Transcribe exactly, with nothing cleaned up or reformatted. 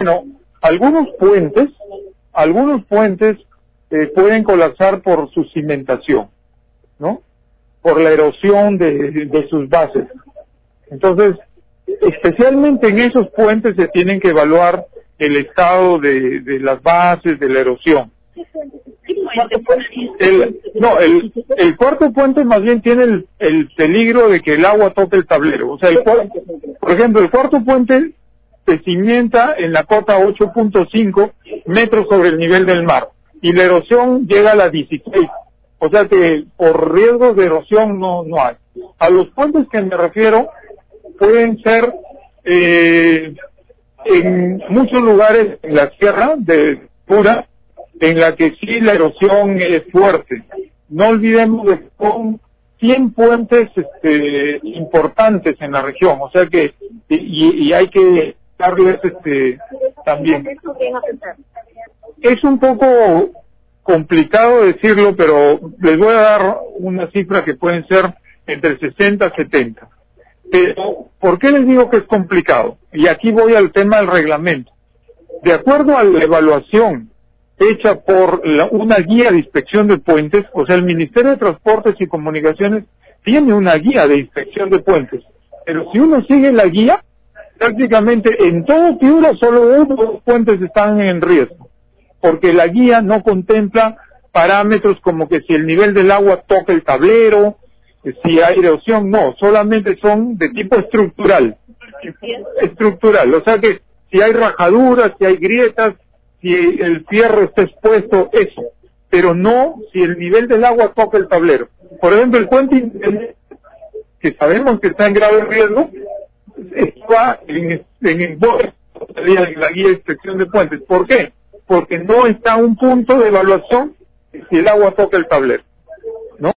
Bueno, algunos puentes, algunos puentes eh, pueden colapsar por su cimentación, ¿no? Por la erosión de, de sus bases. Entonces, especialmente en esos puentes se tienen que evaluar el estado de, de las bases, de la erosión. El, no, el, el cuarto puente más bien tiene el, el peligro de que el agua toque el tablero. O sea, el, por ejemplo, el cuarto puente se cimienta en la cota ocho punto cinco metros sobre el nivel del mar y la erosión llega a la dieciséis. O sea que por riesgos de erosión no, no hay. A los puentes que me refiero pueden ser eh, en muchos lugares en la sierra de Pura, en la que sí la erosión es fuerte. No olvidemos que son cien puentes este, importantes en la región, o sea que y, y hay que darles este también. Es un poco complicado decirlo, pero les voy a dar una cifra que pueden ser entre sesenta y setenta. Pero, ¿por qué les digo que es complicado? Y aquí voy al tema del reglamento. De acuerdo a la evaluación hecha por la, una guía de inspección de puentes, o sea, el Ministerio de Transportes y Comunicaciones tiene una guía de inspección de puentes, pero si uno sigue la guía, prácticamente en todo Piura solo uno de los puentes están en riesgo, porque la guía no contempla parámetros como que si el nivel del agua toca el tablero, si hay erosión, no, solamente son de tipo estructural, estructural, o sea que si hay rajaduras, si hay grietas, si el fierro está expuesto, eso, pero no si el nivel del agua toca el tablero. Por ejemplo, el puente que sabemos que está en grave riesgo, está en, en, en la guía de inspección de puentes. ¿Por qué? Porque no está un punto de evaluación si el agua toca el tablero.